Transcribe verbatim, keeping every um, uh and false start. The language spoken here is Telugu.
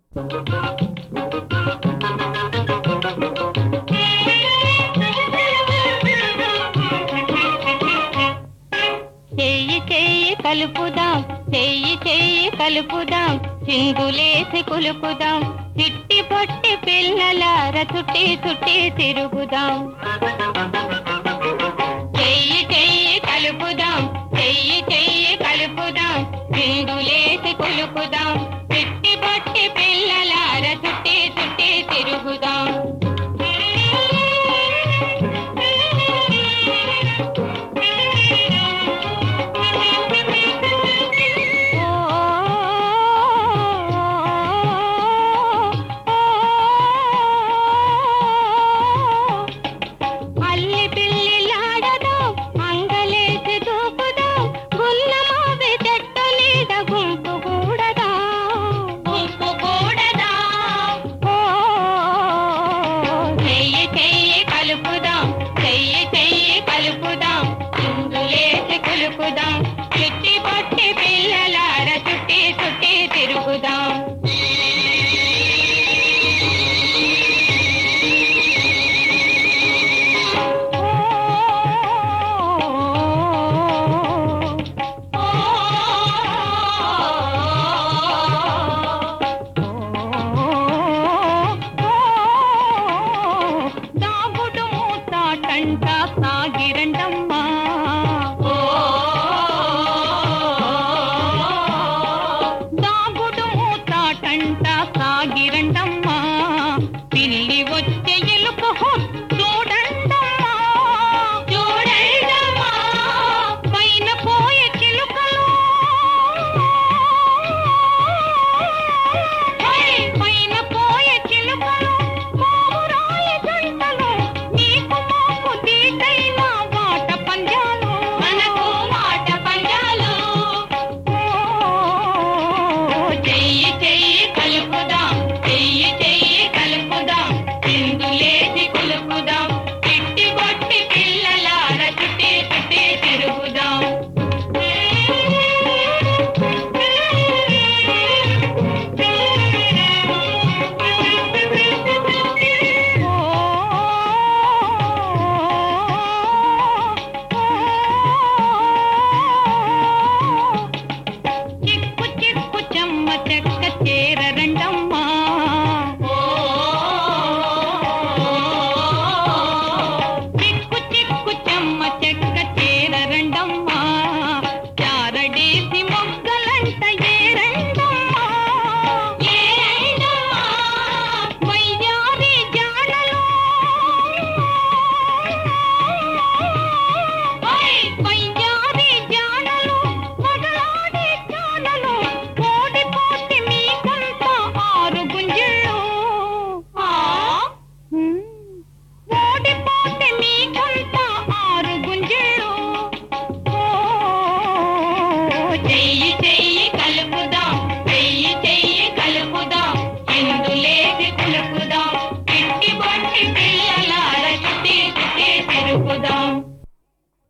చెయ్యి చెయ్యి కలుపుదాం, చెయ్యి చెయ్యి కలుపుదాం, చిందులేసి కులుపుదాం, చిట్టి పొట్టి పిల్లలార చుట్టి చుట్టి తిరుగుదాం. చెయ్యి చెయ్యి కలుపుదాం, చెయ్యి చెయ్యి కలుపుదాం, చిందులేసి కులుపుదాం, చిట్టి పొట్టి పిల్లలార చుట్టి చుట్టి తిరుగుదాం. చిట్టి పొట్టి పిల్లలార చుట్టి చుట్టి తిరుగుదాం. దాగుడు మూతాటంట సాగిరండమ్మా, సాగిరండమ్మా, పిల్లి వచ్చే ఎలుక చూడండమ్మా, చూడండమ్మా, పైన పోయే చిలుకలు, పైన పోయే చిలుకలు, పావురాయ జంటలు, నీకు మాకు తీటైన మాట పంజాలు, మనకు మాట పంజాలు. చెయ్యి చెయ్యి కలుపుదాం, చెయ్యి చెయ్యి కలుపుదాం, చిందులేసి కులుపుదాం, చిట్టి పొట్టి పిల్లలార చుట్టి చుట్టి తిరుగుదాం. చిక్కు చిక్కు చెమ్మ చెక్క చేర